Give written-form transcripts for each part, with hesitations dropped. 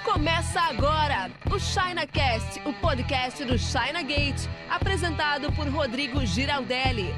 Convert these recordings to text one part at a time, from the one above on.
Começa agora o ChinaCast, o podcast do China Gate, apresentado por Rodrigo Giraldelli.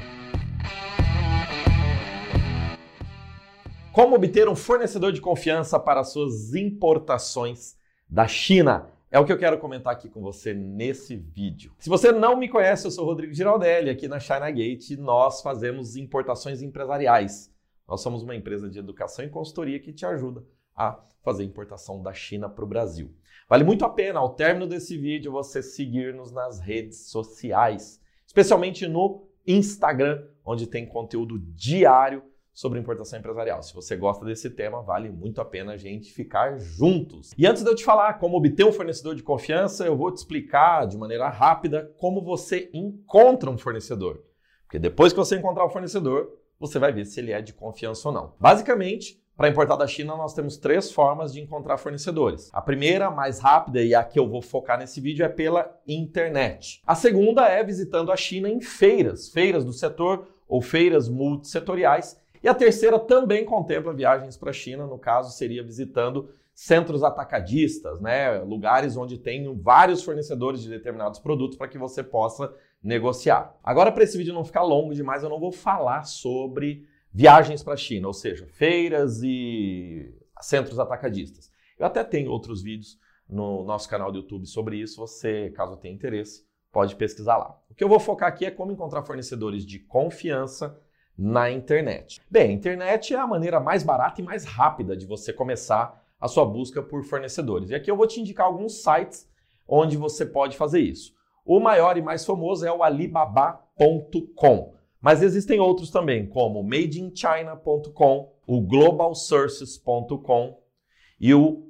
Como obter um fornecedor de confiança para suas importações da China? É o que eu quero comentar aqui com você nesse vídeo. Se você não me conhece, eu sou Rodrigo Giraldelli. Aqui na China Gate nós fazemos importações empresariais. Nós somos uma empresa de educação e consultoria que te ajuda a fazer importação da China para o Brasil. Vale muito a pena, ao término desse vídeo, você seguir-nos nas redes sociais, especialmente no Instagram, onde tem conteúdo diário sobre importação empresarial. Se você gosta desse tema, vale muito a pena a gente ficar juntos. E antes de eu te falar como obter um fornecedor de confiança, eu vou te explicar de maneira rápida como você encontra um fornecedor. Porque depois que você encontrar o fornecedor, você vai ver se ele é de confiança ou não. Basicamente, para importar da China, nós temos 3 formas de encontrar fornecedores. A primeira, mais rápida, e a que eu vou focar nesse vídeo, é pela internet. A segunda é visitando a China em feiras do setor ou feiras multissetoriais. E a terceira também contempla viagens para a China, no caso seria visitando centros atacadistas, né? Lugares onde tem vários fornecedores de determinados produtos para que você possa negociar. Agora, para esse vídeo não ficar longo demais, eu não vou falar sobre viagens para a China, ou seja, feiras e centros atacadistas. Eu até tenho outros vídeos no nosso canal do YouTube sobre isso, você, caso tenha interesse, pode pesquisar lá. O que eu vou focar aqui é como encontrar fornecedores de confiança na internet. Bem, a internet é a maneira mais barata e mais rápida de você começar a sua busca por fornecedores. E aqui eu vou te indicar alguns sites onde você pode fazer isso. O maior e mais famoso é o Alibaba.com, mas existem outros também, como o madeinchina.com, o globalsources.com e o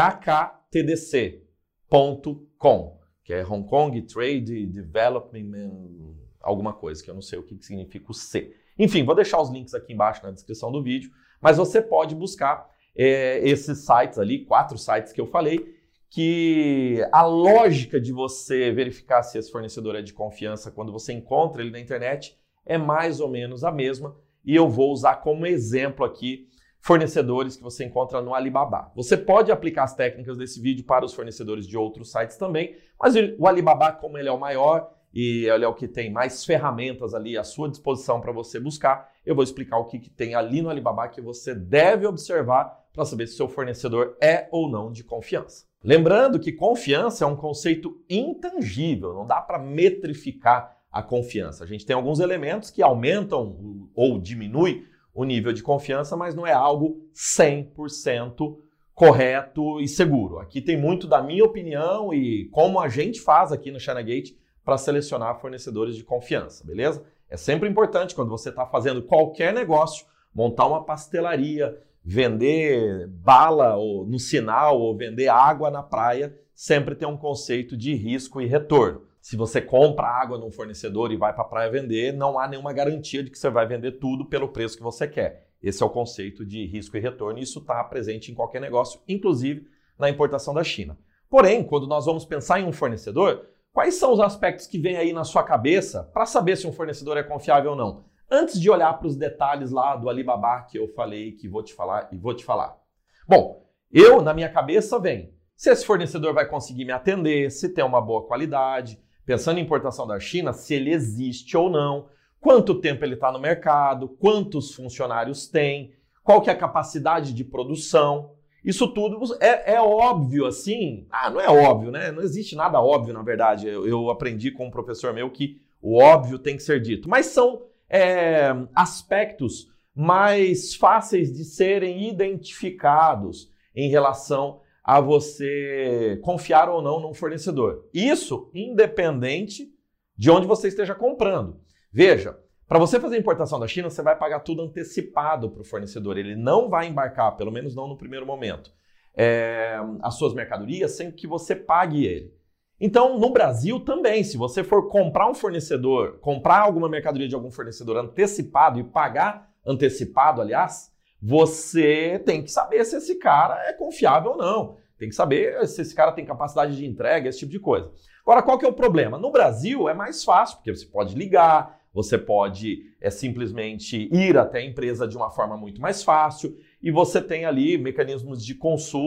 hktdc.com, que é Hong Kong Trade Development, alguma coisa, que eu não sei o que significa o C. Enfim, vou deixar os links aqui embaixo na descrição do vídeo, mas você pode buscar esses sites ali, 4 sites que eu falei, que a lógica de você verificar se esse fornecedor é de confiança quando você encontra ele na internet é mais ou menos a mesma, e eu vou usar como exemplo aqui fornecedores que você encontra no Alibaba. Você pode aplicar as técnicas desse vídeo para os fornecedores de outros sites também, mas o Alibaba, como ele é o maior, e ele é o que tem mais ferramentas ali à sua disposição para você buscar, eu vou explicar o que tem ali no Alibaba que você deve observar para saber se o seu fornecedor é ou não de confiança. Lembrando que confiança é um conceito intangível, não dá para metrificar a confiança. A gente tem alguns elementos que aumentam ou diminuem o nível de confiança, mas não é algo 100% correto e seguro. Aqui tem muito da minha opinião e como a gente faz aqui no China Gate para selecionar fornecedores de confiança, beleza? É sempre importante quando você está fazendo qualquer negócio, montar uma pastelaria, vender bala no sinal ou vender água na praia, sempre tem um conceito de risco e retorno. Se você compra água num fornecedor e vai para a praia vender, não há nenhuma garantia de que você vai vender tudo pelo preço que você quer. Esse é o conceito de risco e retorno e isso está presente em qualquer negócio, inclusive na importação da China. Porém, quando nós vamos pensar em um fornecedor, quais são os aspectos que vêm aí na sua cabeça para saber se um fornecedor é confiável ou não? Antes de olhar para os detalhes lá do Alibaba que eu falei, que vou te falar. Bom, na minha cabeça vem se esse fornecedor vai conseguir me atender, se tem uma boa qualidade, pensando em importação da China, se ele existe ou não, quanto tempo ele está no mercado, quantos funcionários tem, qual que é a capacidade de produção. Isso tudo é óbvio assim? Não é óbvio, né? Não existe nada óbvio, na verdade. Eu aprendi com um professor meu que o óbvio tem que ser dito. Mas são aspectos mais fáceis de serem identificados em relação a você confiar ou não num fornecedor. Isso independente de onde você esteja comprando. Veja, para você fazer a importação da China, você vai pagar tudo antecipado para o fornecedor. Ele não vai embarcar, pelo menos não no primeiro momento, as suas mercadorias sem que você pague ele. Então, no Brasil também, se você for comprar um fornecedor, comprar alguma mercadoria de algum fornecedor antecipado e pagar antecipado, aliás, você tem que saber se esse cara é confiável ou não. Tem que saber se esse cara tem capacidade de entrega, esse tipo de coisa. Agora, qual que é o problema? No Brasil é mais fácil, porque você pode ligar, você pode simplesmente ir até a empresa de uma forma muito mais fácil e você tem ali mecanismos de consulta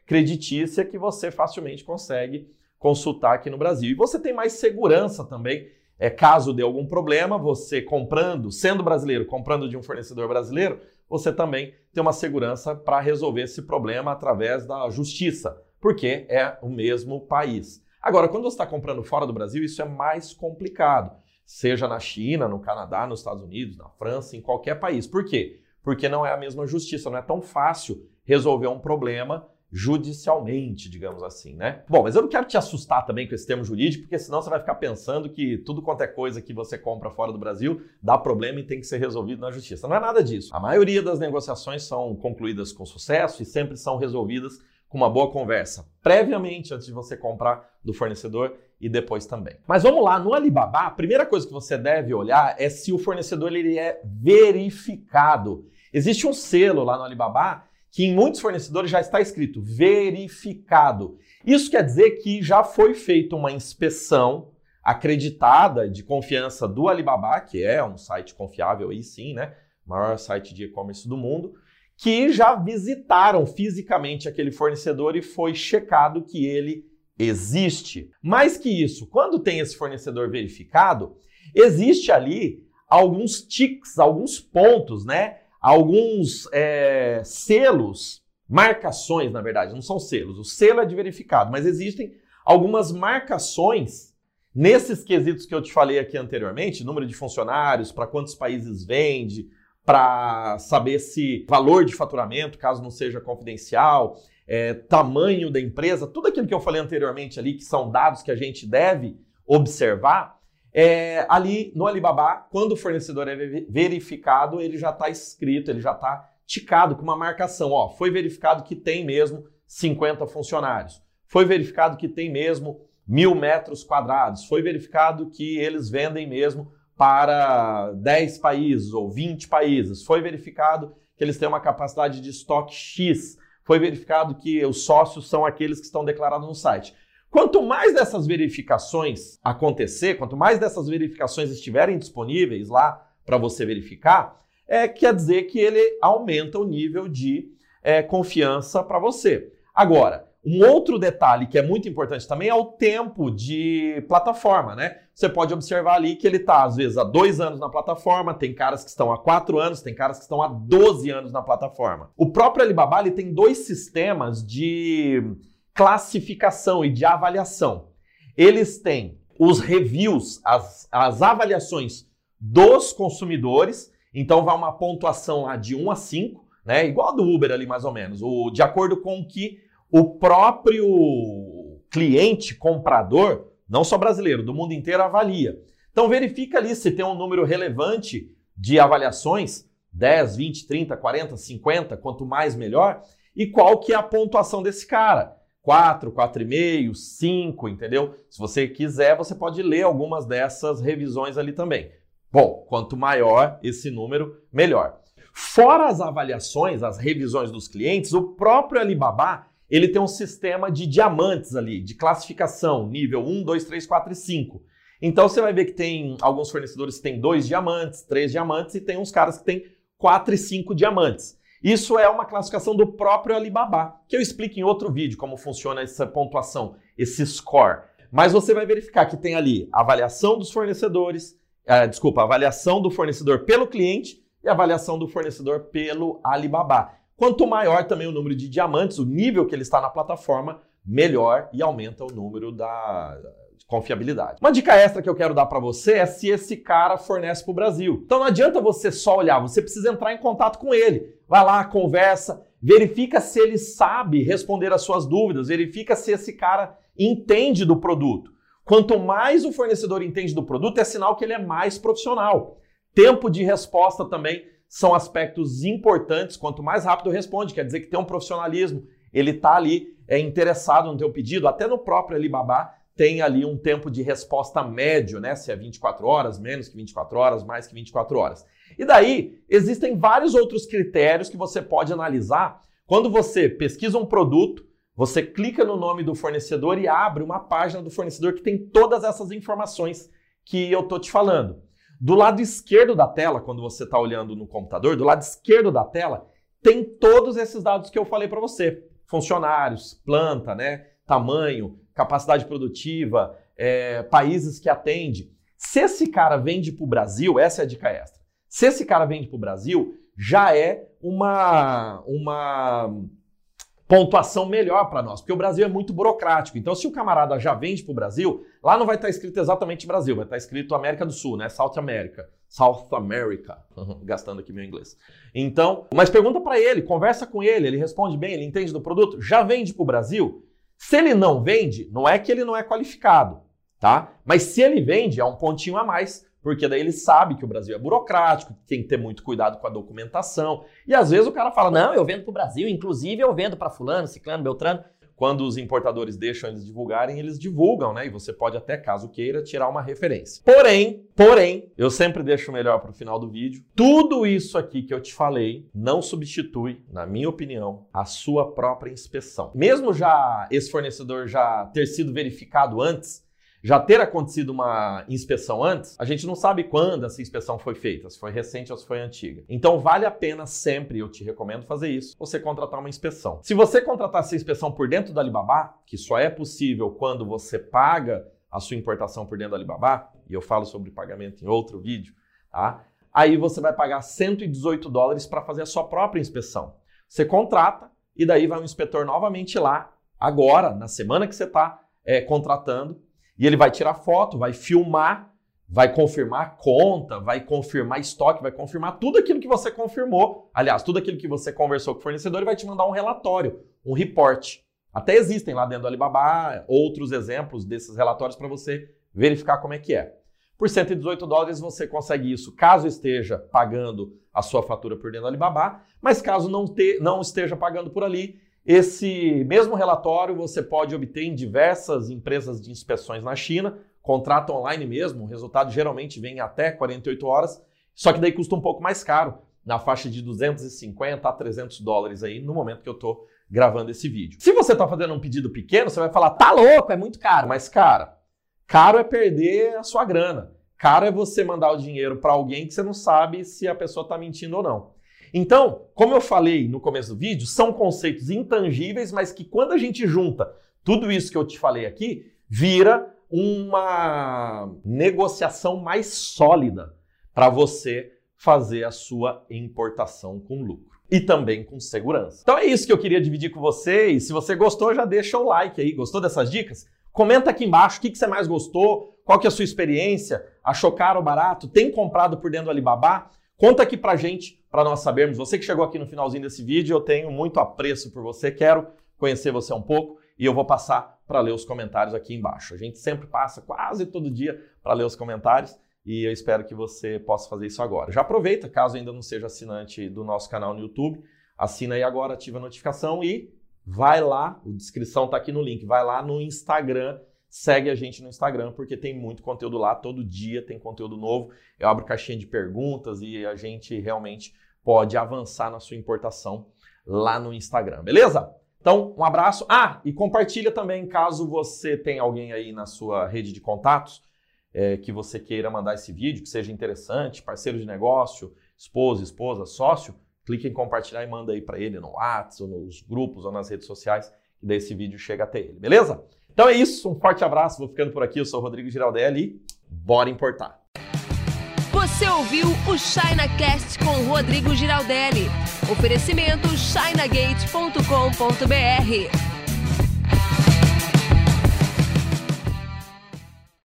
creditícia que você facilmente consegue consultar aqui no Brasil. E você tem mais segurança também, caso dê algum problema, você comprando, sendo brasileiro, comprando de um fornecedor brasileiro, você também tem uma segurança para resolver esse problema através da justiça, porque é o mesmo país. Agora, quando você está comprando fora do Brasil, isso é mais complicado, seja na China, no Canadá, nos Estados Unidos, na França, em qualquer país. Por quê? Porque não é a mesma justiça, não é tão fácil resolver um problema judicialmente, digamos assim, né? Bom, mas eu não quero te assustar também com esse termo jurídico, porque senão você vai ficar pensando que tudo quanto é coisa que você compra fora do Brasil dá problema e tem que ser resolvido na justiça. Não é nada disso. A maioria das negociações são concluídas com sucesso e sempre são resolvidas com uma boa conversa, previamente, antes de você comprar do fornecedor e depois também. Mas vamos lá, no Alibaba, a primeira coisa que você deve olhar é se o fornecedor ele é verificado. Existe um selo lá no Alibaba que em muitos fornecedores já está escrito verificado. Isso quer dizer que já foi feita uma inspeção acreditada de confiança do Alibaba, que é um site confiável aí sim, né? Maior site de e-commerce do mundo, que já visitaram fisicamente aquele fornecedor e foi checado que ele existe. Mais que isso, quando tem esse fornecedor verificado, existe ali alguns ticks, alguns pontos, né? Alguns selos, marcações, na verdade, não são selos, o selo é de verificado, mas existem algumas marcações nesses quesitos que eu te falei aqui anteriormente, número de funcionários, para quantos países vende, para saber se valor de faturamento, caso não seja confidencial, tamanho da empresa, tudo aquilo que eu falei anteriormente ali, que são dados que a gente deve observar. Ali no Alibaba, quando o fornecedor é verificado, ele já está escrito, ele já está ticado com uma marcação. Ó, foi verificado que tem mesmo 50 funcionários. Foi verificado que tem mesmo 1.000 metros quadrados. Foi verificado que eles vendem mesmo para 10 países ou 20 países. Foi verificado que eles têm uma capacidade de estoque X. Foi verificado que os sócios são aqueles que estão declarados no site. Quanto mais dessas verificações acontecer, quanto mais dessas verificações estiverem disponíveis lá para você verificar, quer dizer que ele aumenta o nível de confiança para você. Agora, um outro detalhe que é muito importante também é o tempo de plataforma, né? Você pode observar ali que ele está, às vezes, há 2 anos na plataforma, tem caras que estão há 4 anos, tem caras que estão há 12 anos na plataforma. O próprio Alibaba ele tem 2 sistemas de classificação e de avaliação. Eles têm os reviews, as avaliações dos consumidores, então vai uma pontuação lá de 1 a 5, né? Igual a do Uber ali mais ou menos, de acordo com o que o próprio cliente comprador, não só brasileiro, do mundo inteiro avalia. Então verifica ali se tem um número relevante de avaliações, 10, 20, 30, 40, 50, quanto mais melhor, e qual que é a pontuação desse cara. 4, 4,5, 5, entendeu? Se você quiser, você pode ler algumas dessas revisões ali também. Bom, quanto maior esse número, melhor. Fora as avaliações, as revisões dos clientes, o próprio Alibaba, ele tem um sistema de diamantes ali, de classificação, nível 1, 2, 3, 4 e 5. Então você vai ver que tem alguns fornecedores que têm 2 diamantes, 3 diamantes e tem uns caras que têm 4 e 5 diamantes. Isso é uma classificação do próprio Alibaba, que eu explico em outro vídeo como funciona essa pontuação, esse score. Mas você vai verificar que tem ali a avaliação dos fornecedores, a avaliação do fornecedor pelo cliente e a avaliação do fornecedor pelo Alibaba. Quanto maior também o número de diamantes, o nível que ele está na plataforma, melhor e aumenta o número da confiabilidade. Uma dica extra que eu quero dar para você é se esse cara fornece para o Brasil. Então não adianta você só olhar, você precisa entrar em contato com ele. Vai lá, conversa, verifica se ele sabe responder as suas dúvidas, verifica se esse cara entende do produto. Quanto mais o fornecedor entende do produto, é sinal que ele é mais profissional. Tempo de resposta também são aspectos importantes. Quanto mais rápido responde, quer dizer que tem um profissionalismo, ele está ali interessado no teu pedido. Até no próprio Alibaba tem ali um tempo de resposta médio, né? Se é 24 horas, menos que 24 horas, mais que 24 horas. E daí, existem vários outros critérios que você pode analisar. Quando você pesquisa um produto, você clica no nome do fornecedor e abre uma página do fornecedor que tem todas essas informações que eu estou te falando. Do lado esquerdo da tela, quando você está olhando no computador, do lado esquerdo da tela, tem todos esses dados que eu falei para você. funcionários, planta, né? Tamanho, capacidade produtiva, países que atende. Se esse cara vende para o Brasil, essa é a dica extra. Se esse cara vende para o Brasil, já é uma pontuação melhor para nós, porque o Brasil é muito burocrático. Então, se o camarada já vende para o Brasil, lá não vai estar escrito exatamente Brasil, vai estar escrito América do Sul, né? South America. Gastando aqui meu inglês. Então, mas pergunta para ele, conversa com ele responde bem, ele entende do produto, já vende para o Brasil? Se ele não vende, não é que ele não é qualificado, tá? Mas se ele vende, é um pontinho a mais, porque daí ele sabe que o Brasil é burocrático, tem que ter muito cuidado com a documentação. E às vezes o cara fala, não, eu vendo para o Brasil, inclusive eu vendo para fulano, ciclano, beltrano. Quando os importadores deixam eles divulgarem, eles divulgam, né? E você pode até, caso queira, tirar uma referência. Porém, eu sempre deixo o melhor para o final do vídeo. Tudo isso aqui que eu te falei não substitui, na minha opinião, a sua própria inspeção. Mesmo já esse fornecedor já ter sido verificado antes, já ter acontecido uma inspeção antes, a gente não sabe quando essa inspeção foi feita, se foi recente ou se foi antiga. Então vale a pena sempre, eu te recomendo fazer isso, você contratar uma inspeção. Se você contratar essa inspeção por dentro da Alibaba, que só é possível quando você paga a sua importação por dentro da Alibaba, e eu falo sobre pagamento em outro vídeo, tá? Aí você vai pagar $118 para fazer a sua própria inspeção. Você contrata e daí vai um inspetor novamente lá, agora, na semana que você está contratando, e ele vai tirar foto, vai filmar, vai confirmar conta, vai confirmar estoque, vai confirmar tudo aquilo que você confirmou. Aliás, tudo aquilo que você conversou com o fornecedor e vai te mandar um relatório, um report. Até existem lá dentro do Alibaba outros exemplos desses relatórios para você verificar como é que é. Por $118 você consegue isso caso esteja pagando a sua fatura por dentro do Alibaba, mas caso não esteja pagando por ali, esse mesmo relatório você pode obter em diversas empresas de inspeções na China, contrato online mesmo, o resultado geralmente vem em até 48 horas, só que daí custa um pouco mais caro, na faixa de $250 a $300 aí no momento que eu estou gravando esse vídeo. Se você está fazendo um pedido pequeno, você vai falar, tá louco, é muito caro. Mas cara, caro é perder a sua grana, caro é você mandar o dinheiro para alguém que você não sabe se a pessoa está mentindo ou não. Então, como eu falei no começo do vídeo, são conceitos intangíveis, mas que quando a gente junta tudo isso que eu te falei aqui, vira uma negociação mais sólida para você fazer a sua importação com lucro e também com segurança. Então é isso que eu queria dividir com você e se você gostou, já deixa o like aí. Gostou dessas dicas? Comenta aqui embaixo o que você mais gostou, qual que é a sua experiência, achou caro ou barato, tem comprado por dentro do Alibaba? Conta aqui pra gente, para nós sabermos. Você que chegou aqui no finalzinho desse vídeo, eu tenho muito apreço por você, quero conhecer você um pouco e eu vou passar para ler os comentários aqui embaixo. A gente sempre passa quase todo dia para ler os comentários e eu espero que você possa fazer isso agora. Já aproveita, caso ainda não seja assinante do nosso canal no YouTube, assina aí agora, ativa a notificação e vai lá, a descrição está aqui no link, vai lá no Instagram, segue a gente no Instagram, porque tem muito conteúdo lá, todo dia tem conteúdo novo. Eu abro caixinha de perguntas e a gente realmente pode avançar na sua importação lá no Instagram, beleza? Então, um abraço. Ah, e compartilha também, caso você tenha alguém aí na sua rede de contatos que você queira mandar esse vídeo, que seja interessante, parceiro de negócio, esposa, sócio, clique em compartilhar e manda aí para ele no WhatsApp, ou nos grupos, ou nas redes sociais, que daí esse vídeo chega até ele, beleza? Então é isso, um forte abraço, vou ficando por aqui, eu sou o Rodrigo Giraldelli e bora importar! Você ouviu o ChinaCast com o Rodrigo Giraldelli. Oferecimento chinagate.com.br.